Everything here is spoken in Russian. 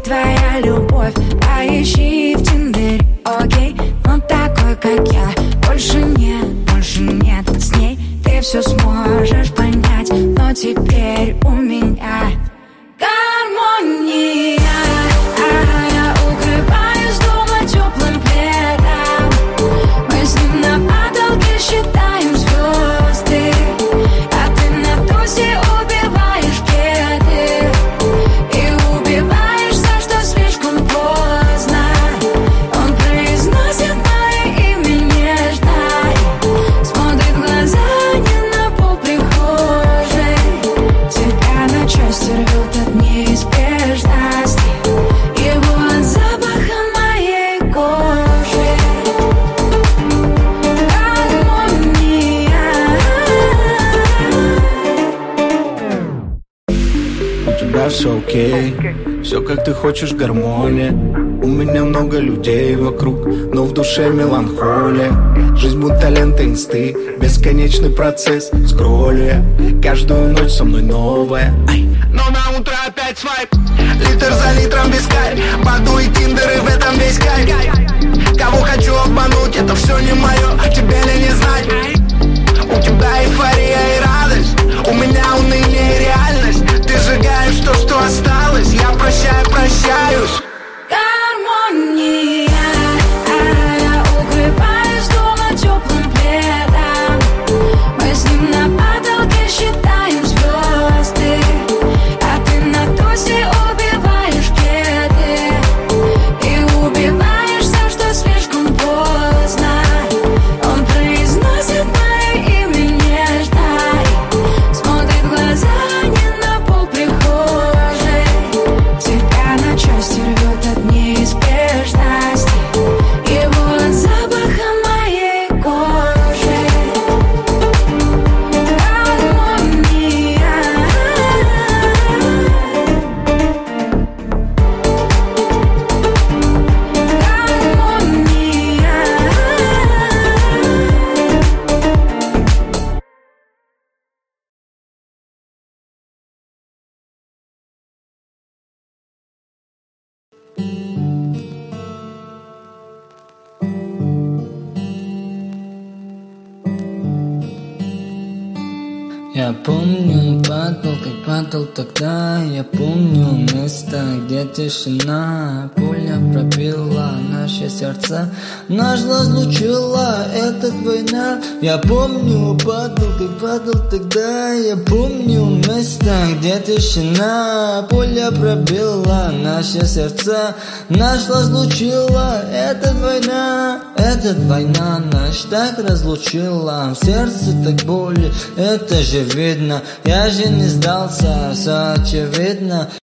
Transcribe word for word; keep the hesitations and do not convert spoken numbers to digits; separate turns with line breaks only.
твоя любовь, поищи в Тиндере, окей. Но такой, как я, больше нет, больше нет. С ней ты все сможешь понять, но теперь у меня гармония. Я укрываюсь дома теплым пледом. Мы с ним на потолке считаем звезды, а ты на тусе убиваешь кеды и убиваешь за что слишком поздно. Он произносит мое имя нежно, смотрит в глаза не на пол прихожей. Тебя на части рвет от неизбежности, его от запаха моей кожи. Гармония.
У тебя все окей, все как ты хочешь, гармония. У меня много людей вокруг, но в душе меланхолия. Жизнь будто лента инсты, бесконечный процесс скролля. Каждую ночь со мной новая, ай. Но на утро опять свайп, литр за литром вискарь. Баду и тиндеры, в этом весь кайф. Кого хочу обмануть, это все не мое, тебе ли не знать. У тебя эйфория и радость, у меня уныние и реальность. Ты сжигаешь то, что осталось, я прощаю, прощаюсь.
Гармония. Я укрываюсь дома теплым пледом. Мы с ним на потолке считаем звезды, а ты на тусе убиваешь кеды и убиваешь за что слишком поздно. Он произносит мое имя нежно, смотрит в глаза не на пол прихожей. Тебя на части рвет от неизбежности, его от запаха моей кожи. Гармония.
Я помню, падал, как падал тогда. Я помню место, где тишина. Пуля пробила наши сердца, нас разлучила эта война. Я помню, падал, как падал тогда. Я помню место, где тишина. Пуля пробила наши сердца, нас разлучила эта война. Эта война нас так разлучила, в сердце так боли, это же видно. Я же не сдался, все очевидно.